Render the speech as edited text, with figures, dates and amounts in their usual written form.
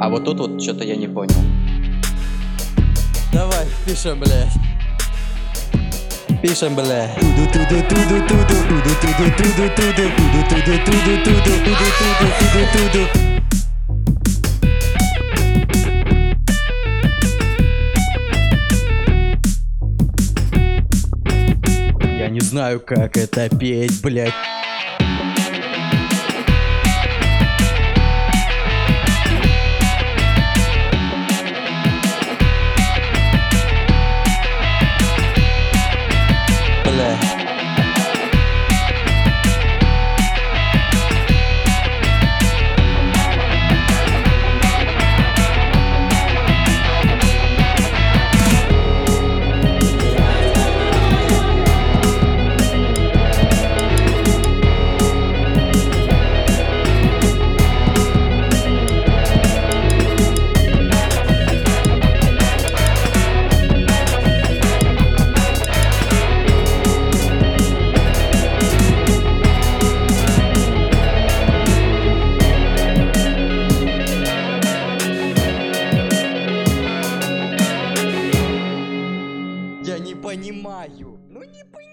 А, вот тут вот что-то я не понял. Давай, пишем, блядь. Пишем, блядь. Я не знаю, как это петь, блядь. Я не понимаю. Ну не понимаю.